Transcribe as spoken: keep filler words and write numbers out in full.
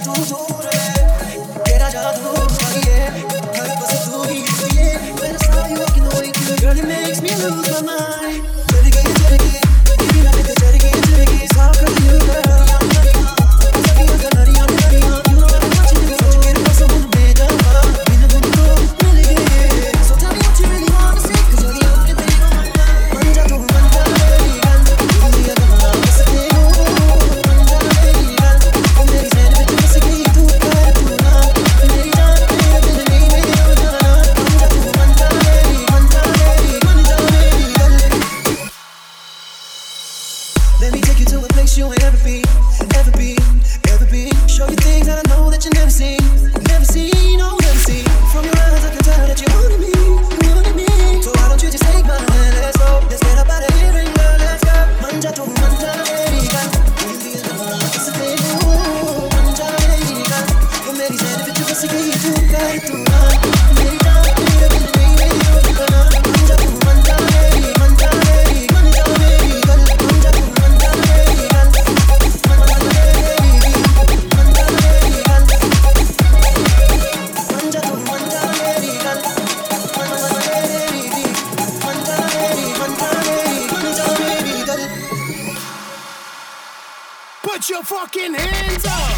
तू दूर है, तेरा जादू है, हर बस तू ही है. When I saw you walking away, girl, it makes me lose my mind. चली गई चली गई, तेरी यादें तो चली गई चली गई. साफ कर दी girl, सखियों का नरिया नरिया, you know I'm watching you. सोच के रखा सब मुझ में जमा, बिन बुन तो मिल गई. So tell me what you really wanna say, 'cause you're the only thing on my mind. मन जा तू मन जा मेरी गल, दुनिया का नाम किसने हो. मन जा मेरी गल, ओ मेरी ज़हन में तू बस गई. तू कर तू ना मेरी जान, मेरे दिल में मेरी हो जाना. मन जा तू मन जा मेरी, मन जा मेरी, मन जा मेरी गल. Let me take you to a place you ain't ever been, ever been, ever been. Show you things that I know that you never seen, never seen, oh never seen. From your eyes I can tell that you wanted me, you wanted me. So why don't you just take my hand, let's go, let's get up out of here and go, let's go. Manja tu manja meri gal, dil diye dana kisne ho. Manja meri gal, wo meri zain vich bas gayi. Tu kar tu na meri jaan, mere dil mein meri ho jaana. Manja tu manja meri, manja meri, manja meri gal. Manja tu manja meri gal, manja meri, manja meri gal. Manja tu manja meri gal, manja meri, manja meri, manja meri, manja meri gal. Put your fucking hands up!